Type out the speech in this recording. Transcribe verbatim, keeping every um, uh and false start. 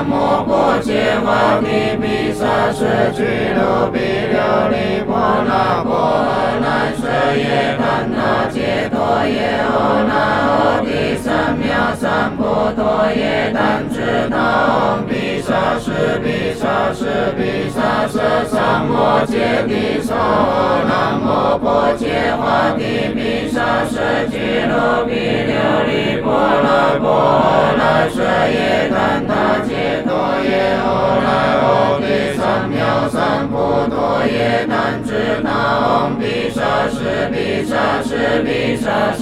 南无薄伽伐提毗沙舍俱卢毗琉璃波那波诃那舍耶怛那揭陀耶欧那欧帝三藐三菩提耶怛智那唵毗沙士毗沙士毗沙舍三摩揭谛娑南无薄伽伐提毗沙舍俱卢毗琉璃波那波诃那舍耶怛那揭陀耶欧那欧帝三藐三菩提耶怛智那唵毗沙士毗沙士毗沙